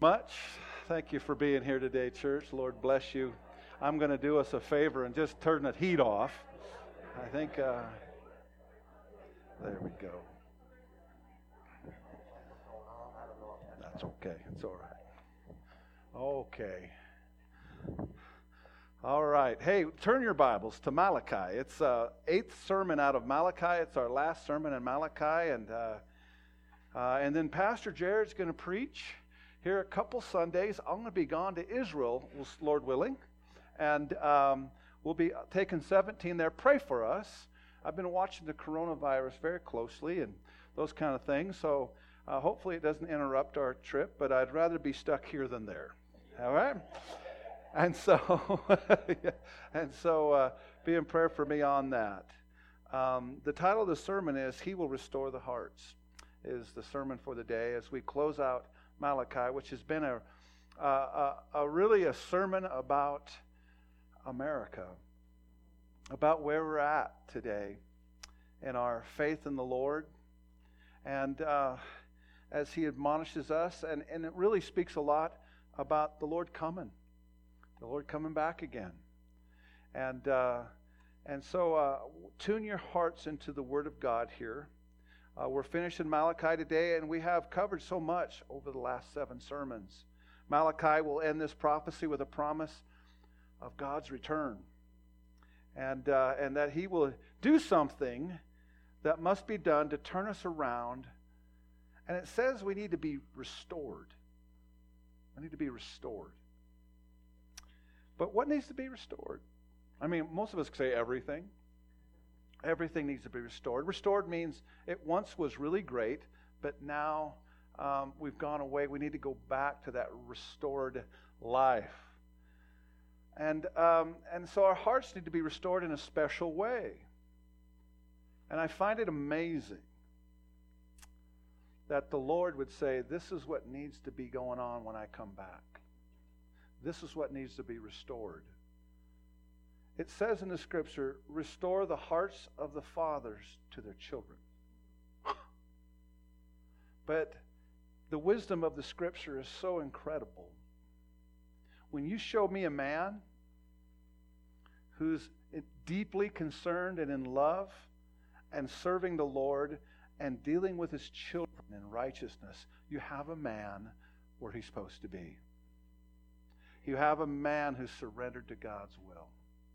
Much. Thank you for being here today, church. Lord bless you. I'm going to do us a favor and just turn the heat off. I think, there we go. That's okay. It's all right. Okay. All right. Hey, turn your Bibles to Malachi. It's eighth sermon out of Malachi. It's our last sermon in Malachi, and then Pastor Jared's going to preach here a couple Sundays. I'm going to be gone to Israel, Lord willing, and we'll be taking 17 there. Pray for us. I've been watching the coronavirus very closely and those kind of things, so hopefully it doesn't interrupt our trip, but I'd rather be stuck here than there. All right? And so, be in prayer for me on that. The title of the sermon is "He Will Restore the Hearts," is the sermon for the day as we close out Malachi, which has been really a sermon about America, about where we're at today in our faith in the Lord, and as He admonishes us, and it really speaks a lot about the Lord coming back again, and so tune your hearts into the Word of God here. We're finishing Malachi today, and we have covered so much over the last 7 sermons. Malachi will end this prophecy with a promise of God's return, and that He will do something that must be done to turn us around. And it says we need to be restored. We need to be restored. But what needs to be restored? I mean, most of us say everything. Everything needs to be restored. Restored means it once was really great, but now we've gone away. We need to go back to that restored life. And so our hearts need to be restored in a special way. And I find it amazing that the Lord would say, this is what needs to be going on when I come back. This is what needs to be restored. It says in the Scripture, restore the hearts of the fathers to their children. But the wisdom of the Scripture is so incredible. When you show me a man who's deeply concerned and in love and serving the Lord and dealing with his children in righteousness, you have a man where he's supposed to be. You have a man who's surrendered to God's will.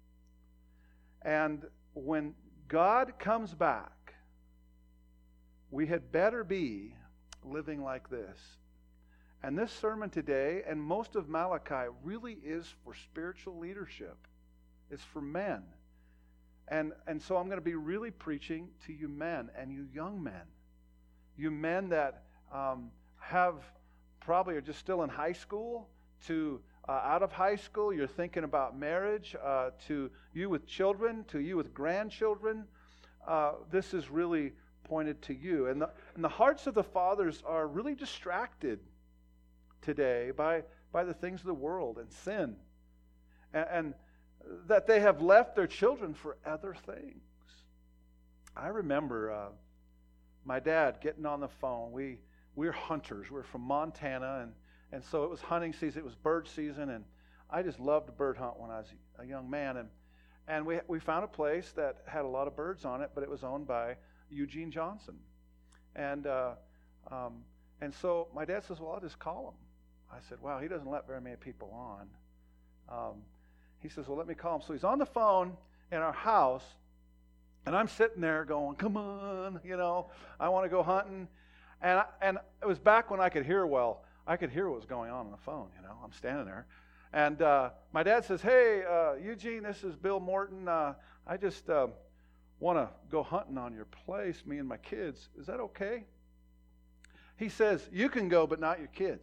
And when God comes back, we had better be living like this. And this sermon today, and most of Malachi, really is for spiritual leadership. It's for men. And so I'm going to be really preaching to you men and you young men. You men that probably are just still in high school to out of high school, you're thinking about marriage, to you with children, to you with grandchildren. This is really pointed to you. And the hearts of the fathers are really distracted today by the things of the world and sin. And that they have left their children for other things. I remember my dad getting on the phone. We're hunters. We're from Montana, and so it was hunting season. It was bird season, and I just loved to bird hunt when I was a young man. And we found a place that had a lot of birds on it, but it was owned by Eugene Johnson. And so my dad says, well, I'll just call him. I said, wow, he doesn't let very many people on. He says, well, let me call him. So he's on the phone in our house, and I'm sitting there going, come on, I want to go hunting. And it was back when I could hear well. I could hear what was going on the phone, I'm standing there. And my dad says, hey, Eugene, this is Bill Morton. I just want to go hunting on your place, me and my kids. Is that okay? He says, you can go, but not your kids.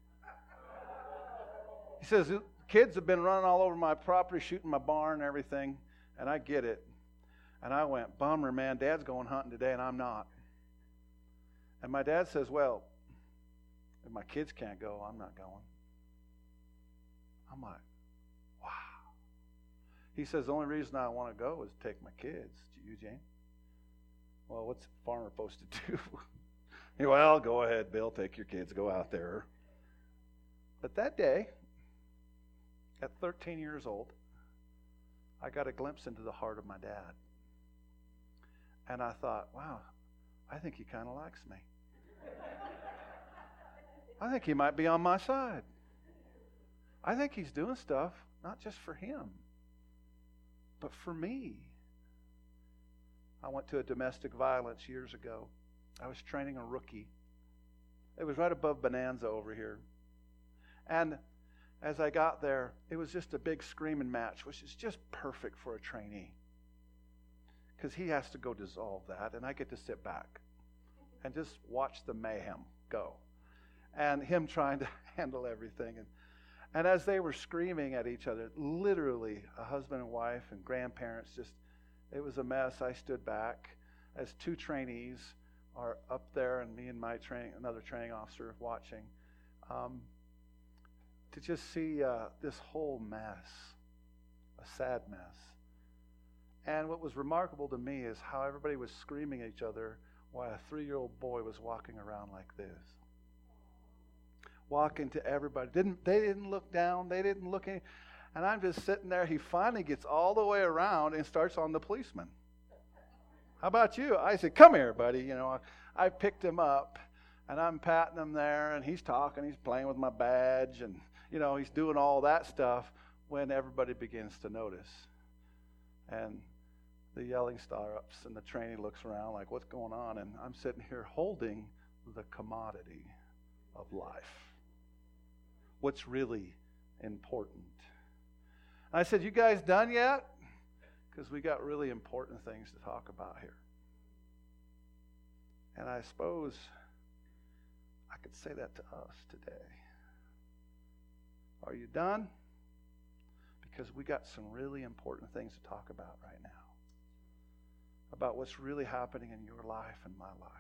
He says, kids have been running all over my property, shooting my barn and everything, and I get it. And I went, bummer, man, Dad's going hunting today, and I'm not. And my dad says, well, if my kids can't go, I'm not going. I'm like, wow. He says, the only reason I want to go is to take my kids to Eugene. Well, what's a farmer supposed to do? Well, go ahead, Bill, take your kids, go out there. But that day, at 13 years old, I got a glimpse into the heart of my dad. And I thought, wow, I think he kind of likes me. I think he might be on my side. I think he's doing stuff not just for him, but for me. I went to a domestic violence years ago. I was training a rookie. It was right above Bonanza over here. And as I got there, it was just a big screaming match, which is just perfect for a trainee. Because he has to go dissolve that, and I get to sit back and just watch the mayhem go. And him trying to handle everything. And as they were screaming at each other, literally a husband and wife and grandparents, it was a mess. I stood back as two trainees are up there, and me and another training officer watching, to just see this whole mess, a sad mess. And what was remarkable to me is how everybody was screaming at each other while a 3-year-old boy was walking around like this. Walking to everybody. They didn't look down. They didn't look any. And I'm just sitting there. He finally gets all the way around and starts on the policeman. How about you? I said, come here, buddy. You know, I picked him up, and I'm patting him there, and he's talking. He's playing with my badge, and, you know, he's doing all that stuff when everybody begins to notice. And the yelling starts, and the trainee looks around like, what's going on? And I'm sitting here holding the commodity of life. What's really important. And I said, you guys done yet? Because we got really important things to talk about here. And I suppose I could say that to us today. Are you done? Because we got some really important things to talk about right now. About what's really happening in your life and my life.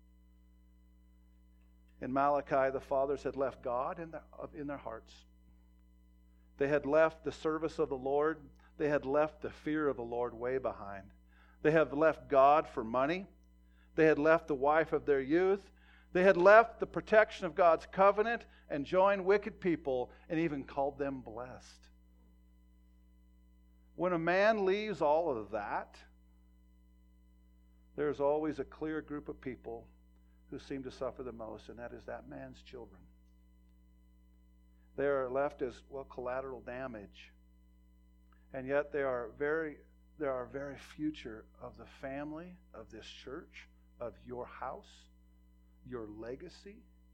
In Malachi, the fathers had left God in their hearts. They had left the service of the Lord. They had left the fear of the Lord way behind. They had left God for money. They had left the wife of their youth. They had left the protection of God's covenant and joined wicked people and even called them blessed. When a man leaves all of that, there's always a clear group of people who seem to suffer the most, and that is that man's children. They are left as, well, collateral damage. And yet they are very future of the family, of this church, of your house, your legacy.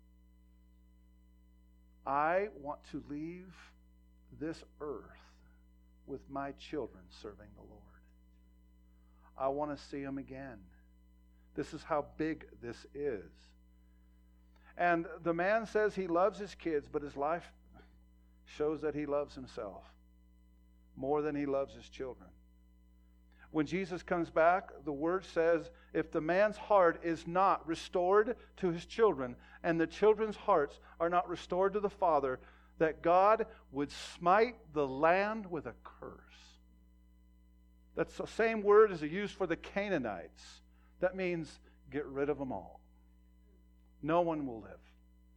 I want to leave this earth with my children serving the Lord. I want to see them again. This is how big this is. And the man says he loves his kids, but his life shows that he loves himself more than he loves his children. When Jesus comes back, the word says, if the man's heart is not restored to his children, and the children's hearts are not restored to the Father, that God would smite the land with a curse. That's the same word as used for the Canaanites. That means get rid of them all. No one will live.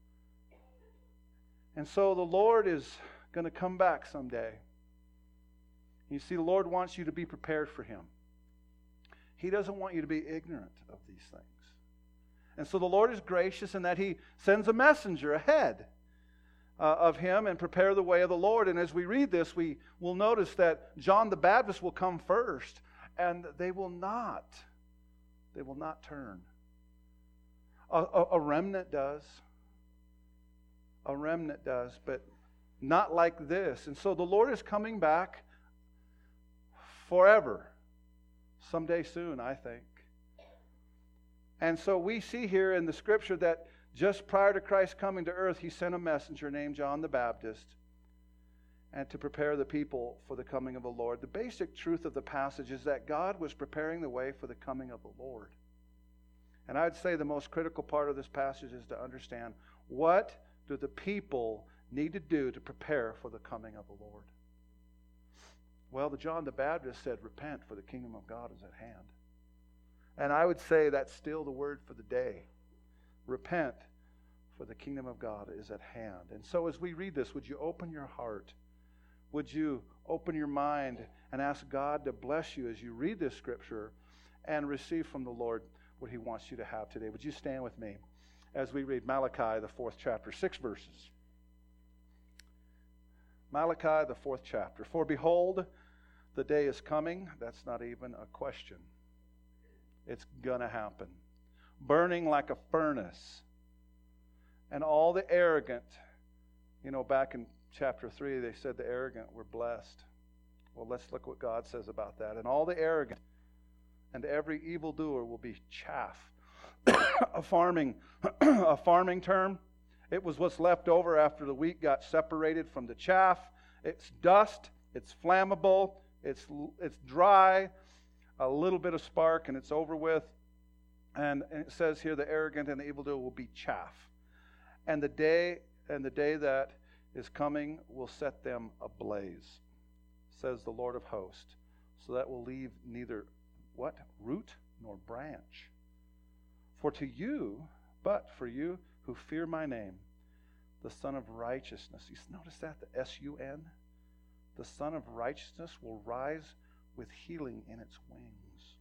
And so the Lord is going to come back someday. You see, the Lord wants you to be prepared for Him. He doesn't want you to be ignorant of these things. And so the Lord is gracious in that He sends a messenger ahead of Him and prepare the way of the Lord. And as we read this, we will notice that John the Baptist will come first, and they will not turn. A remnant does. A remnant does, but not like this. And so the Lord is coming back forever. Someday soon, I think. And so we see here in the Scripture that just prior to Christ coming to earth, He sent a messenger named John the Baptist and to prepare the people for the coming of the Lord. The basic truth of the passage is that God was preparing the way for the coming of the Lord. And I'd say the most critical part of this passage is to understand, what do the people need to do to prepare for the coming of the Lord? Well, the John the Baptist said, repent, for the kingdom of God is at hand. And I would say that's still the word for the day. Repent, for the kingdom of God is at hand. And so as we read this, would you open your heart? Would you open your mind and ask God to bless you as you read this scripture and receive from the Lord what he wants you to have today? Would you stand with me as we read Malachi, the 4th chapter, 6 verses. Malachi, the 4th chapter. For behold, the day is coming. That's not even a question. It's going to happen. Burning like a furnace. And all the arrogant, back in chapter 3, they said the arrogant were blessed. Well, let's look what God says about that. And all the arrogant and every evildoer will be chaff. a farming term. It was what's left over after the wheat got separated from the chaff. It's dust. It's flammable. It's dry. A little bit of spark and it's over with. And it says here the arrogant and the evildoer will be chaff. And the day that is coming will set them ablaze, says the Lord of hosts. So that will leave neither root nor branch. For for you who fear my name, the Son of Righteousness. You notice that, the S-U-N? The Son of Righteousness will rise with healing in its wings.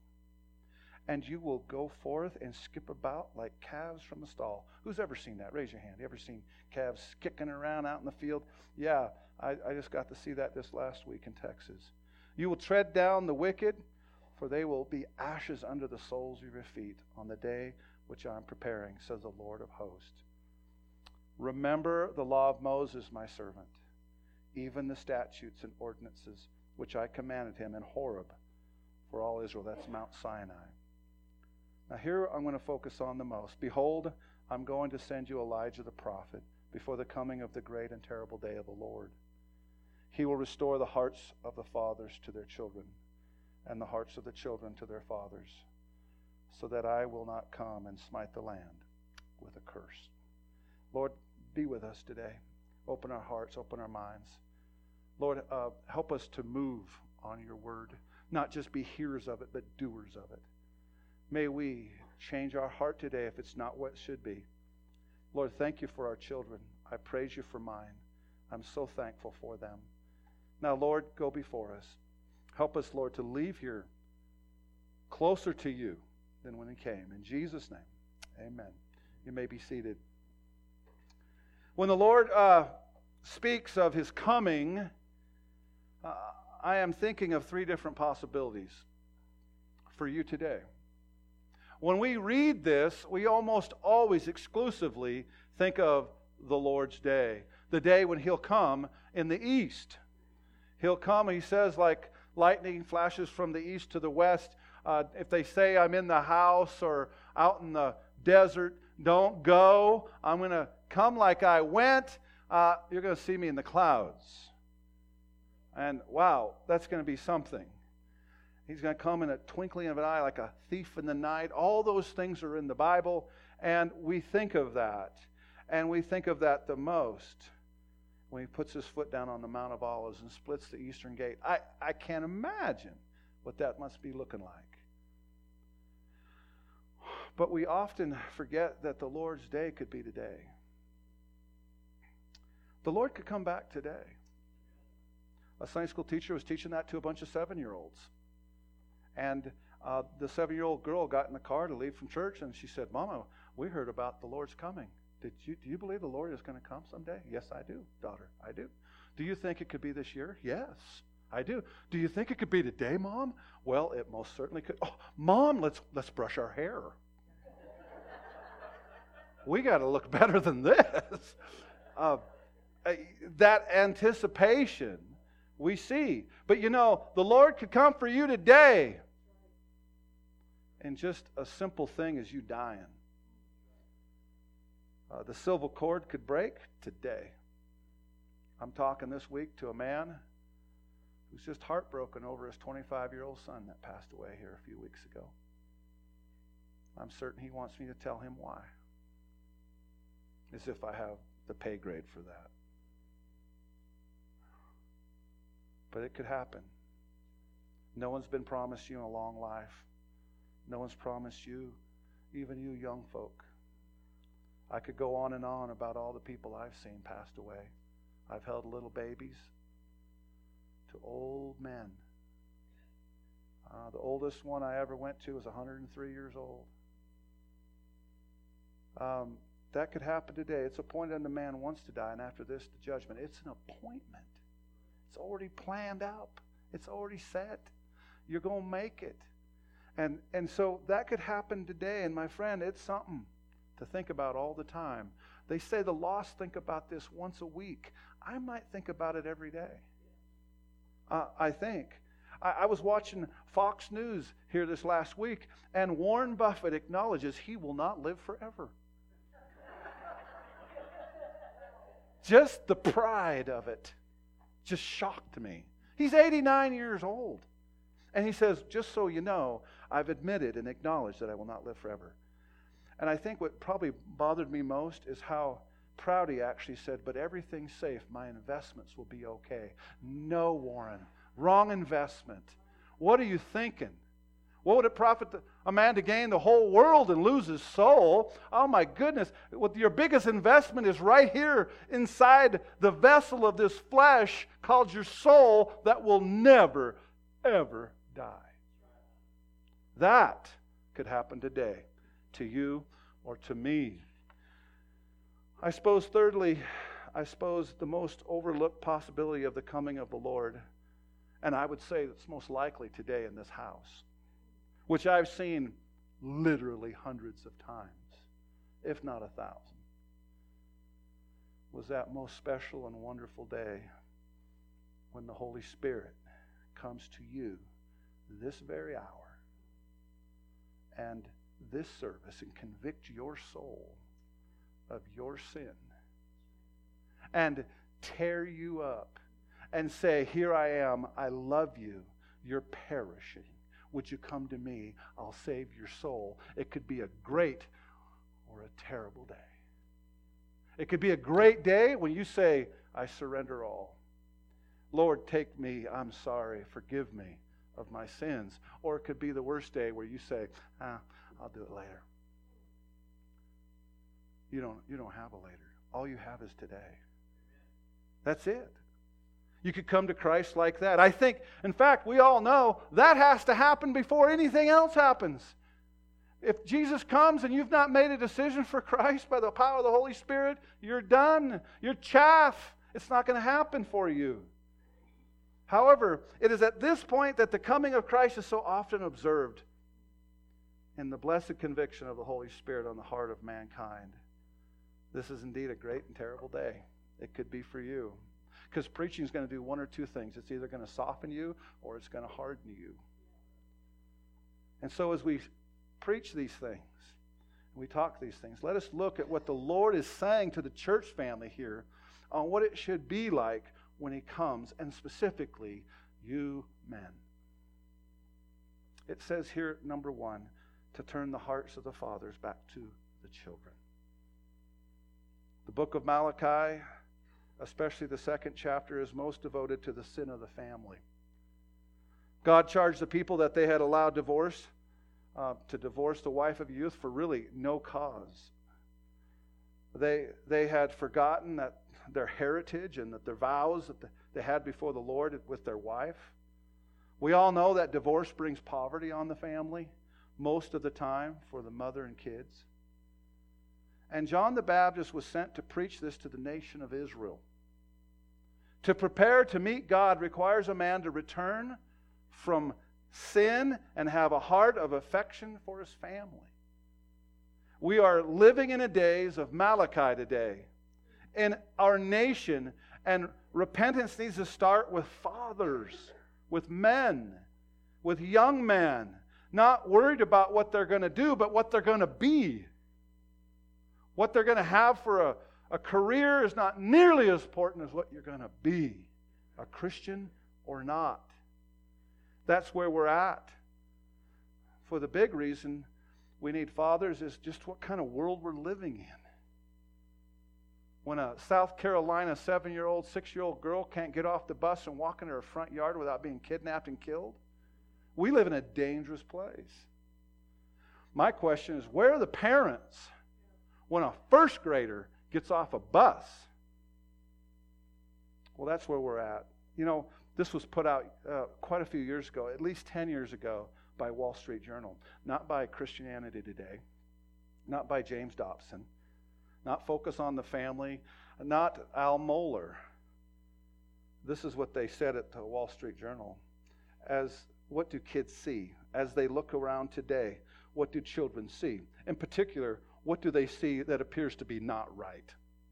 And you will go forth and skip about like calves from the stall. Who's ever seen that? Raise your hand. You ever seen calves kicking around out in the field? Yeah, I just got to see that this last week in Texas. You will tread down the wicked, for they will be ashes under the soles of your feet on the day which I am preparing, says the Lord of hosts. Remember the law of Moses, my servant, even the statutes and ordinances which I commanded him in Horeb for all Israel. That's Mount Sinai. Now here I'm going to focus on the most. Behold, I'm going to send you Elijah the prophet before the coming of the great and terrible day of the Lord. He will restore the hearts of the fathers to their children, and the hearts of the children to their fathers, so that I will not come and smite the land with a curse. Lord, be with us today. Open our hearts, open our minds. Lord, help us to move on your word, not just be hearers of it, but doers of it. May we change our heart today if it's not what it should be. Lord, thank you for our children. I praise you for mine. I'm so thankful for them. Now, Lord, go before us. Help us, Lord, to leave here closer to you than when we came. In Jesus' name, amen. You may be seated. When the Lord speaks of his coming, I am thinking of 3 different possibilities for you today. When we read this, we almost always exclusively think of the Lord's day, the day when he'll come in the east. He'll come, he says, like lightning flashes from the east to the west. If they say I'm in the house or out in the desert, don't go. I'm going to come like I went. You're going to see me in the clouds. And wow, that's going to be something. He's going to come in a twinkling of an eye like a thief in the night. All those things are in the Bible, and we think of that. And we think of that the most when he puts his foot down on the Mount of Olives and splits the eastern gate. I can't imagine what that must be looking like. But we often forget that the Lord's day could be today. The Lord could come back today. A Sunday school teacher was teaching that to a bunch of 7-year-olds. And the 7-year-old girl got in the car to leave from church, and she said, Mama, we heard about the Lord's coming. Do you believe the Lord is going to come someday? Yes, I do, daughter. I do. Do you think it could be this year? Yes, I do. Do you think it could be today, Mom? Well, it most certainly could. Oh, Mom, let's brush our hair. We got to look better than this. That anticipation we see. But the Lord could come for you today. And just a simple thing as you dying. The silver cord could break today. I'm talking this week to a man who's just heartbroken over his 25-year-old son that passed away here a few weeks ago. I'm certain he wants me to tell him why. As if I have the pay grade for that. But it could happen. No one's been promised you a long life. No one's promised you, even you young folk, I could go on and on about all the people I've seen passed away. I've held little babies to old men. The oldest one I ever went to was 103 years old. That could happen today. It's appointed unto man once to die, and after this, the judgment. It's an appointment. It's already planned out. It's already set. You're going to make it. And so that could happen today. And my friend, it's something to think about all the time. They say the lost think about this once a week. I might think about it every day. I think. I was watching Fox News here this last week, and Warren Buffett acknowledges he will not live forever. Just the pride of it just shocked me. He's 89 years old. And he says, just so you know, I've admitted and acknowledged that I will not live forever. And I think what probably bothered me most is how proud he actually said, but everything's safe. My investments will be okay. No, Warren. Wrong investment. What are you thinking? What would it profit a man to gain the whole world and lose his soul? Oh my goodness. Your biggest investment is right here inside the vessel of this flesh called your soul that will never, ever die. That could happen today to you or to me. I suppose thirdly, the most overlooked possibility of the coming of the Lord, and I would say it's most likely today in this house, which I've seen literally hundreds of times, if not 1,000, was that most special and wonderful day when the Holy Spirit comes to you this very hour and this service and convict your soul of your sin and tear you up and say, here I am, I love you, you're perishing. Would you come to me? I'll save your soul. It could be a great or a terrible day. It could be a great day when you say, I surrender all. Lord, take me. I'm sorry. Forgive me of my sins. Or it could be the worst day where you say, I'll do it later. You don't have a later. All you have is today. That's it. You could come to Christ like that. I think, in fact, we all know that has to happen before anything else happens. If Jesus comes and you've not made a decision for Christ by the power of the Holy Spirit, you're done. You're chaff. It's not going to happen for you. However, it is at this point that the coming of Christ is so often observed in the blessed conviction of the Holy Spirit on the heart of mankind. This is indeed a great and terrible day. It could be for you. Because preaching is going to do one or two things. It's either going to soften you or it's going to harden you. And so as we preach these things, we talk these things, let us look at what the Lord is saying to the church family here on what it should be like when He comes, and specifically, you men. It says here, number 1, to turn the hearts of the fathers back to the children. The book of Malachi, especially the 2nd chapter, is most devoted to the sin of the family. God charged the people that they had allowed divorce, to divorce the wife of youth for really no cause. They had forgotten that their heritage and that their vows that they had before the Lord with their wife. We all know that divorce brings poverty on the family most of the time for the mother and kids. And John the Baptist was sent to preach this to the nation of Israel. To prepare to meet God requires a man to return from sin and have a heart of affection for his family. We are living in a days of Malachi today in our nation, and repentance needs to start with fathers, with men, with young men, not worried about what they're going to do, but what they're going to be. What they're going to have for a career is not nearly as important as what you're going to be, a Christian or not. That's where we're at. For the big reason we need fathers is just what kind of world we're living in. When a South Carolina 7-year-old, 6-year-old girl can't get off the bus and walk into her front yard without being kidnapped and killed, we live in a dangerous place. My question is, where are the parents? when a first grader gets off a bus. Well, that's where we're at. You know, this was put out quite a few years ago, at least 10 years ago, by Wall Street Journal. Not by Christianity Today, not by James Dobson, not Focus on the Family, not Al Mohler. This is what they said at the Wall Street Journal. What do kids see? As they look around today, what do children see? In particular, what do they see that appears to be not right?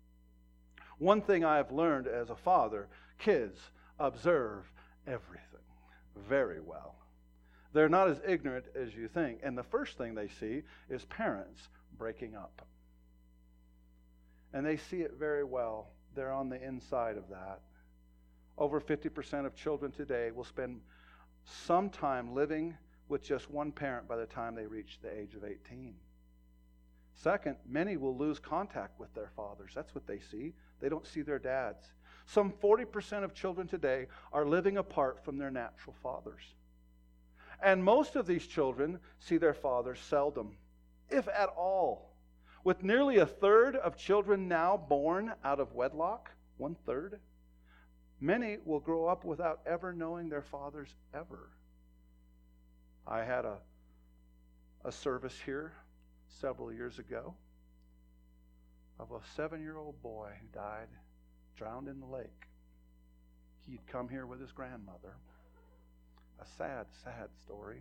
One thing I have learned as a father, kids observe everything very well. They're not as ignorant as you think. And the first thing they see is parents breaking up. And they see it very well. They're on the inside of that. Over 50% of children today will spend some time living with just one parent by the time they reach the age of 18. Second, many will lose contact with their fathers. That's what they see. They don't see their dads. Some 40% of children today are living apart from their natural fathers. And most of these children see their fathers seldom, if at all. With nearly a third of children now born out of wedlock, 1/3, many will grow up without ever knowing their fathers ever. I had a service here several years ago of a 7-year-old boy who died, drowned in the lake. He'd come here with his grandmother. A sad, sad story.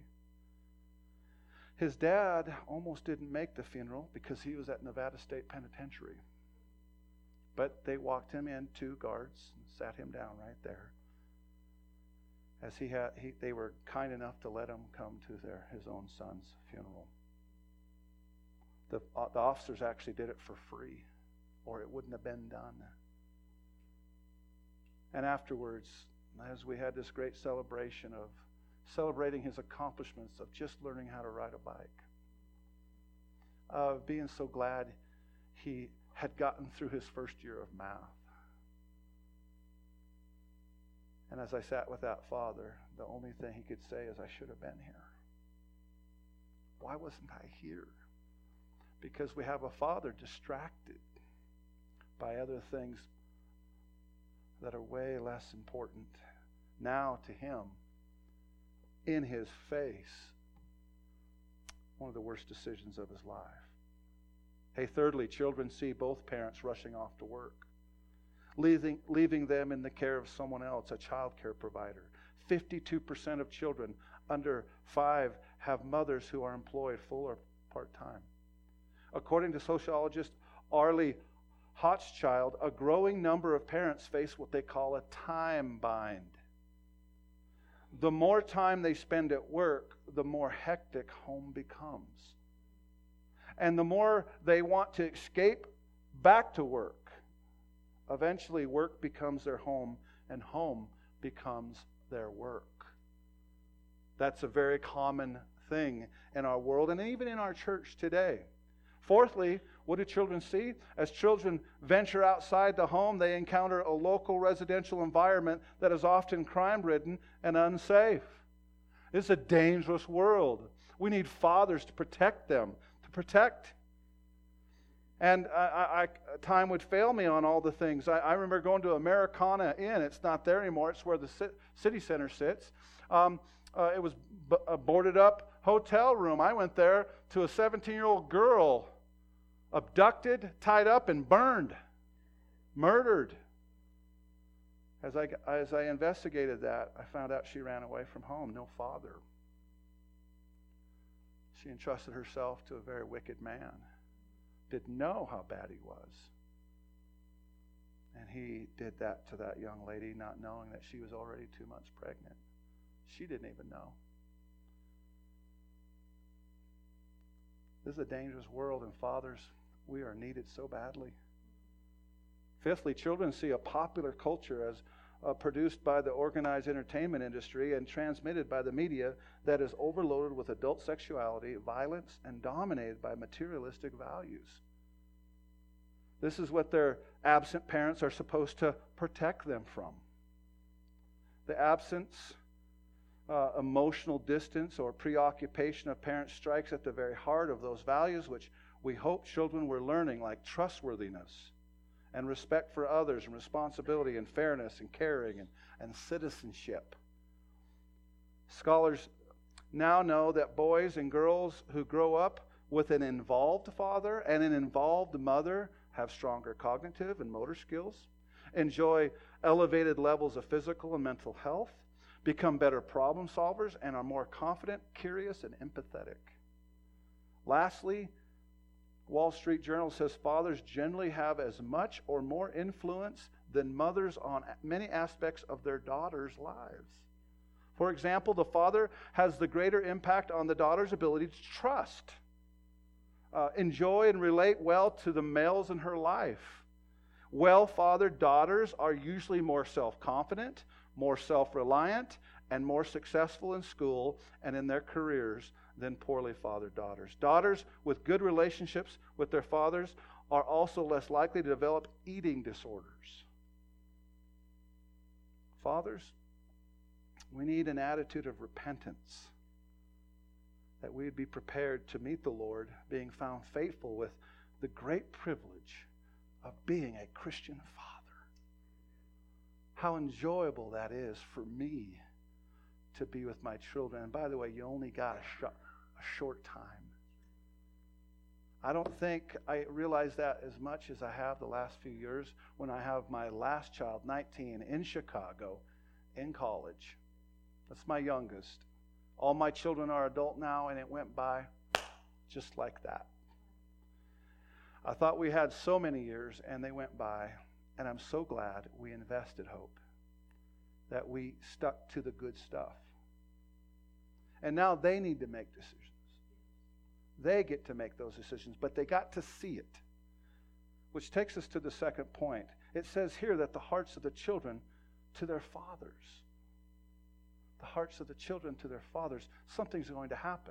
His dad almost didn't make the funeral because he was at Nevada State Penitentiary. But they walked him in, 2 guards, and sat him down right there. As they were kind enough to let him come to his own son's funeral. The officers actually did it for free, or it wouldn't have been done. And afterwards, as we had this great celebration of celebrating his accomplishments of just learning how to ride a bike, of being so glad he had gotten through his first year of math. And as I sat with that father, the only thing he could say is, I should have been here. Why wasn't I here? Because we have a father distracted by other things that are way less important now to him. In his face, one of the worst decisions of his life. Hey, thirdly, children see both parents rushing off to work, leaving them in the care of someone else, a child care provider. 52% of children under 5 have mothers who are employed full or part-time. According to sociologist Arlie Hochschild, a growing number of parents face what they call a time bind. The more time they spend at work, the more hectic home becomes. And the more they want to escape back to work. Eventually, work becomes their home, and home becomes their work. That's a very common thing in our world, and even in our church today. Fourthly, what do children see? As children venture outside the home, they encounter a local residential environment that is often crime-ridden and unsafe. It's a dangerous world. We need fathers to protect them, And time would fail me on all the things. I remember going to Americana Inn. It's not there anymore. It's where the city center sits. It was a boarded up hotel room. I went there to a 17-year-old girl abducted, tied up, and burned, murdered. As I investigated that, I found out she ran away from home, no father. She entrusted herself to a very wicked man. Didn't know how bad he was. And he did that to that young lady, not knowing that she was already 2 months pregnant. She didn't even know. This is a dangerous world, and fathers, we are needed so badly. Fifthly, children see a popular culture as produced by the organized entertainment industry and transmitted by the media that is overloaded with adult sexuality, violence, and dominated by materialistic values. This is what their absent parents are supposed to protect them from. The absence, emotional distance, or preoccupation of parents strikes at the very heart of those values which We hope children were learning like trustworthiness and respect for others and responsibility and fairness and caring and citizenship. Scholars now know that boys and girls who grow up with an involved father and an involved mother have stronger cognitive and motor skills, enjoy elevated levels of physical and mental health, become better problem solvers, and are more confident, curious, and empathetic. Lastly, Wall Street Journal says fathers generally have as much or more influence than mothers on many aspects of their daughters' lives. For example, the father has the greater impact on the daughter's ability to trust, enjoy, and relate well to the males in her life. Well-fathered daughters are usually more self-confident, more self-reliant, and more successful in school and in their careers than poorly fathered daughters. Daughters with good relationships with their fathers are also less likely to develop eating disorders. Fathers, we need an attitude of repentance, that we would be prepared to meet the Lord, being found faithful with the great privilege of being a Christian father. How enjoyable that is for me to be with my children. And by the way, you only got a short time. I don't think I realize that as much as I have the last few years when I have my last child, 19, in Chicago, in college. That's my youngest. All my children are adult now, and it went by just like that. I thought we had so many years, and they went by, and I'm so glad we invested hope, that we stuck to the good stuff. And now they need to make decisions. They get to make those decisions, but they got to see it. Which takes us to the second point. It says here that the hearts of the children to their fathers. The hearts of the children to their fathers. Something's going to happen.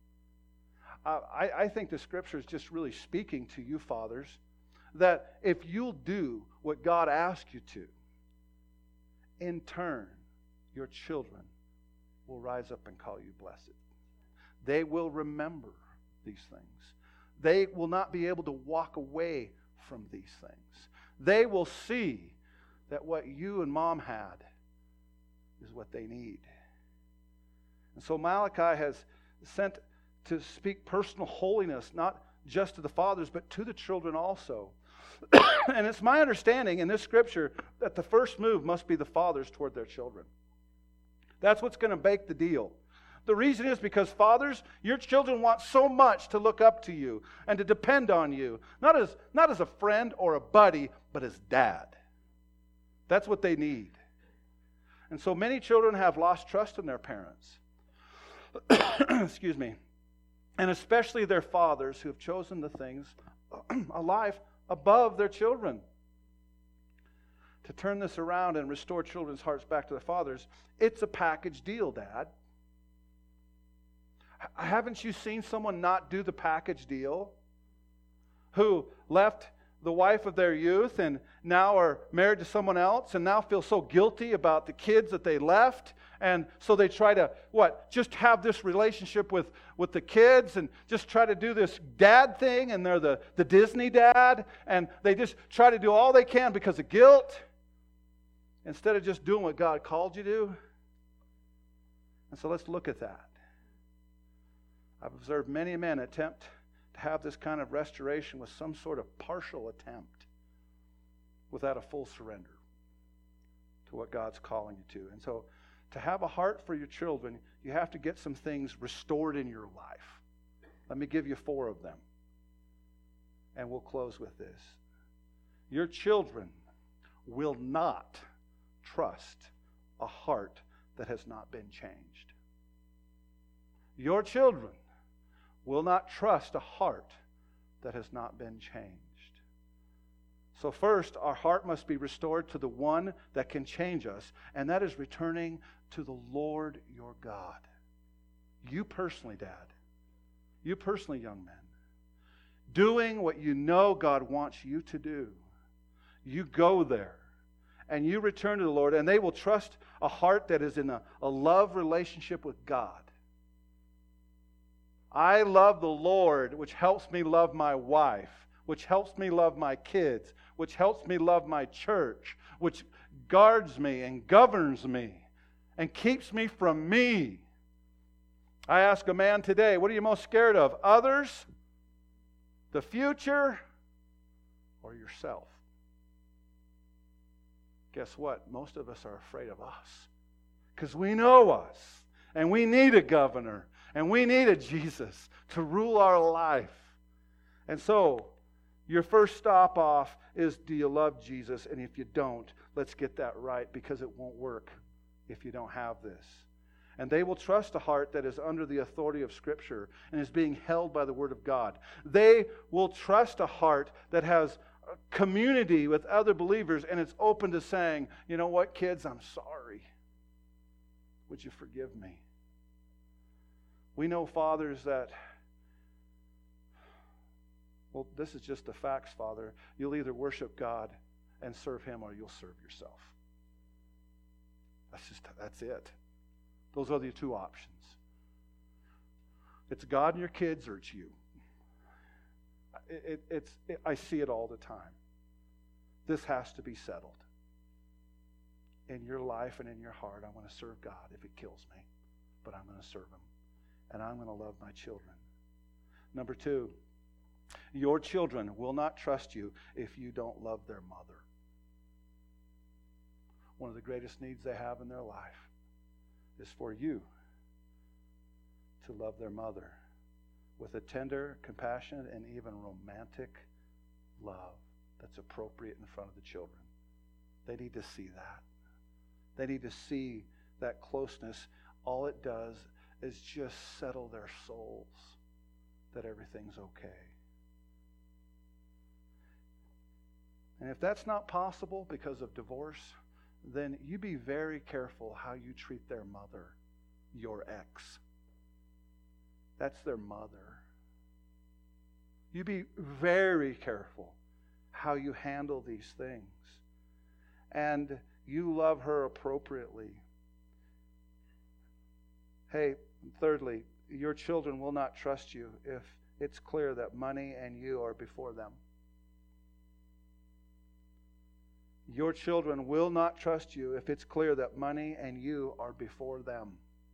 I think the Scripture is just really speaking to you fathers, that if you'll do what God asks you to, in turn, your children will rise up and call you blessed. They will remember these things. They will not be able to walk away from these things. They will see that what you and mom had is what they need. And so Malachi has sent to speak personal holiness, not just to the fathers, but to the children also. And it's my understanding in this scripture that the first move must be the fathers toward their children. That's what's going to make the deal. The reason is because, fathers, your children want so much to look up to you and to depend on you. Not as a friend or a buddy, but as dad. That's what they need. And so many children have lost trust in their parents. Excuse me. And especially their fathers who have chosen the things alive above their children. To turn this around and restore children's hearts back to their fathers, it's a package deal, Dad. Haven't you seen someone not do the package deal? Who left the wife of their youth and now are married to someone else and now feel so guilty about the kids that they left. And so they try to, just have this relationship with the kids and just try to do this dad thing, and they're the Disney dad, and they just try to do all they can because of guilt instead of just doing what God called you to. And so let's look at that. I've observed many men attempt to have this kind of restoration with some sort of partial attempt without a full surrender to what God's calling you to. And so to have a heart for your children, you have to get some things restored in your life. Let me give you 4 of them. And we'll close with this. Your children will not trust a heart that has not been changed. Your children will not trust a heart that has not been changed. So first, our heart must be restored to the one that can change us, and that is returning to the Lord your God. You personally, Dad. You personally, young men. Doing what you know God wants you to do. You go there, and you return to the Lord, and they will trust a heart that is in a love relationship with God. I love the Lord, which helps me love my wife, which helps me love my kids, which helps me love my church, which guards me and governs me and keeps me from me. I ask a man today, what are you most scared of? Others, the future, or yourself? Guess what? Most of us are afraid of us because we know us and we need a governor and we need a Jesus to rule our life. And so, your first stop off is, do you love Jesus? And if you don't, let's get that right, because it won't work if you don't have this. And they will trust a heart that is under the authority of Scripture and is being held by the Word of God. They will trust a heart that has community with other believers and it's open to saying, you know what, kids, I'm sorry. Would you forgive me? We know fathers that, well, this is just the facts, Father. You'll either worship God and serve Him or you'll serve yourself. That's it. Those are the two options. It's God and your kids, or it's you. I see it all the time. This has to be settled. In your life and in your heart, I want to serve God if it kills me. But I'm going to serve Him. And I'm going to love my children. Number 2, your children will not trust you if you don't love their mother. One of the greatest needs they have in their life is for you to love their mother with a tender, compassionate, and even romantic love that's appropriate in front of the children. They need to see that. They need to see that closeness. All it does is just settle their souls that everything's okay. And if that's not possible because of divorce, then you be very careful how you treat their mother, your ex. That's their mother. You be very careful how you handle these things. And you love her appropriately. Hey, thirdly, your children will not trust you if it's clear that money and you are before them. Your children will not trust you if it's clear that money and you are before them.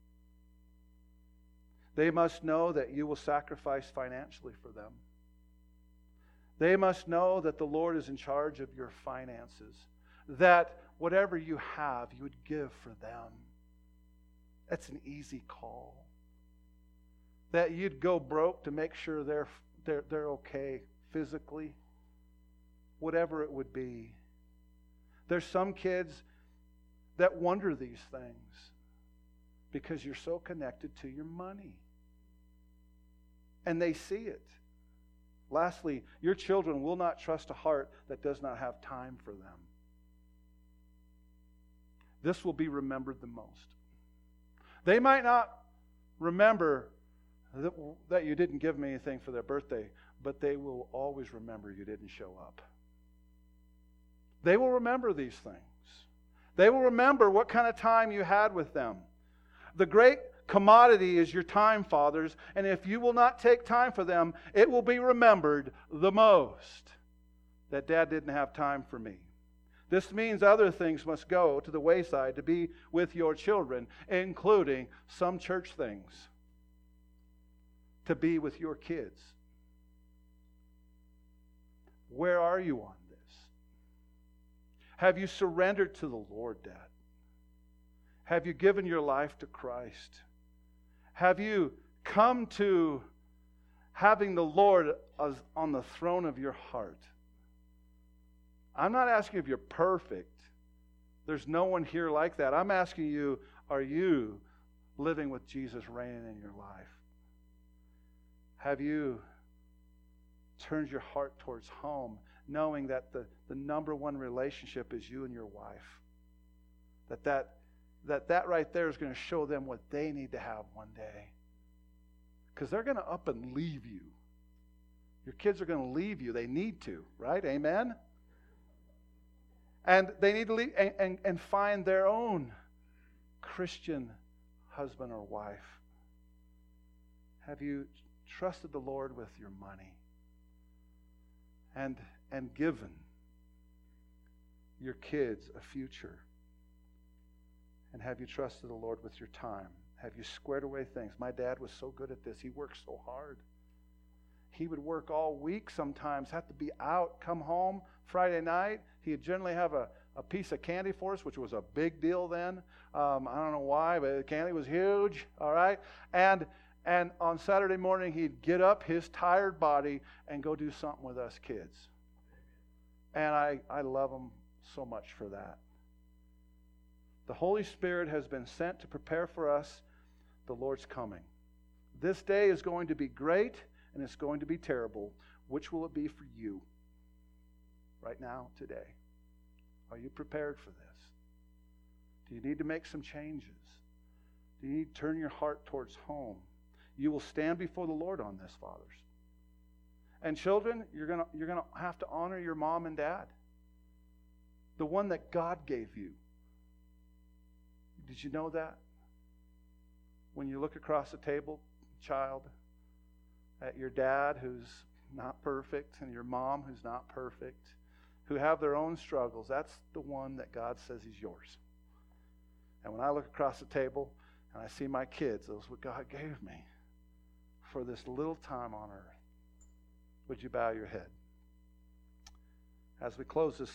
They must know that you will sacrifice financially for them. They must know that the Lord is in charge of your finances, that whatever you have, you would give for them. That's an easy call. That you'd go broke to make sure they're okay physically, whatever it would be. There's some kids that wonder these things because you're so connected to your money. And they see it. Lastly, your children will not trust a heart that does not have time for them. This will be remembered the most. They might not remember that you didn't give them anything for their birthday, but they will always remember you didn't show up. They will remember these things. They will remember what kind of time you had with them. The great commodity is your time, fathers, and if you will not take time for them, it will be remembered the most that Dad didn't have time for me. This means other things must go to the wayside to be with your children, including some church things, to be with your kids. Where are you on this? Have you surrendered to the Lord, Dad? Have you given your life to Christ? Have you come to having the Lord as on the throne of your heart? I'm not asking if you're perfect. There's no one here like that. I'm asking you, are you living with Jesus reigning in your life? Have you turned your heart towards home, knowing that the number one relationship is you and your wife? That right there is going to show them what they need to have one day. Because they're going to up and leave you. Your kids are going to leave you. They need to, right? Amen? And they need to leave and find their own Christian husband or wife. Have you trusted the Lord with your money and given your kids a future? And have you trusted the Lord with your time? Have you squared away things? My dad was so good at this. He worked so hard. He would work all week sometimes, have to be out, come home Friday night. He'd generally have a piece of candy for us, which was a big deal then. I don't know why, but the candy was huge, all right? And on Saturday morning, he'd get up his tired body and go do something with us kids. And I love him so much for that. The Holy Spirit has been sent to prepare for us the Lord's coming. This day is going to be great, and it's going to be terrible. Which will it be for you? Right now, today. Are you prepared for this? Do you need to make some changes? Do you need to turn your heart towards home? You will stand before the Lord on this, fathers. And children, you're going to have to honor your mom and dad. The one that God gave you. Did you know that? When you look across the table, child, at your dad who's not perfect and your mom who's not perfect, who have their own struggles, that's the one that God says is yours. And when I look across the table and I see my kids, those what God gave me for this little time on earth, would you bow your head? As we close this